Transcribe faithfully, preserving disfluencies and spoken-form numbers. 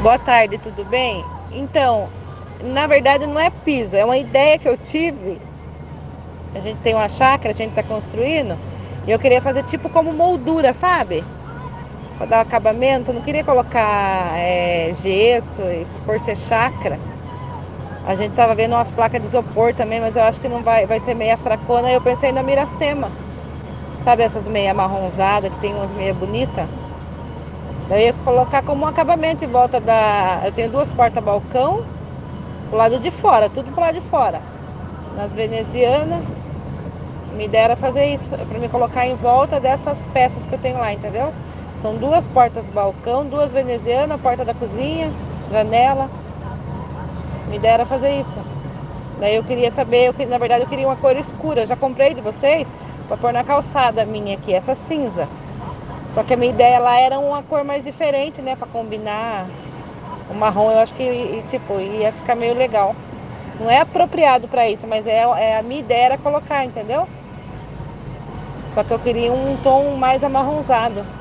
Boa tarde, tudo bem? Então, na verdade não é piso, é uma ideia que eu tive. A gente tem uma chácara, a gente está construindo, e eu queria fazer tipo como moldura, sabe? Para dar acabamento, eu não queria colocar é, gesso, e por ser chácara. A gente tava vendo umas placas de isopor também, mas eu acho que não vai, vai ser meia fracona. Eu pensei na Miracema, sabe essas meia marronzada que tem umas meia bonita? Daí eu ia colocar como um acabamento em volta da. Eu tenho duas porta-balcão pro lado de fora, tudo pro lado de fora. Nas venezianas, me dera fazer isso, para me colocar em volta dessas peças que eu tenho lá, entendeu? São duas portas balcão, duas venezianas, porta da cozinha, janela. Me dera fazer isso. Daí eu queria saber, eu, na verdade eu queria uma cor escura. Eu já comprei de vocês para pôr na calçada minha aqui, essa cinza. Só que a minha ideia lá era uma cor mais diferente, né, para combinar. O marrom eu acho que tipo ia ficar meio legal. Não é apropriado para isso, mas é, é a minha ideia era colocar, entendeu? Só que eu queria um tom mais amarronzado.